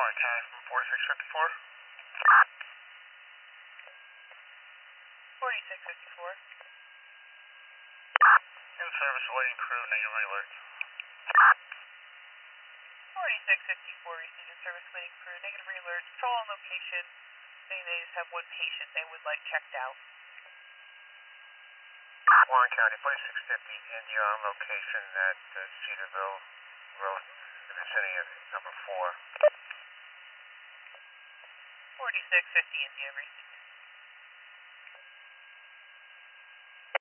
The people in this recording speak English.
Warren County from 4654. 4654. In service, awaiting crew, negative alert. 4654, received in service, waiting crew, negative alert, still on location, saying they just have one patient they would like checked out. Warren County, 4650, India on location at Cedarville Road, the vicinity of number 4. 4650, India, received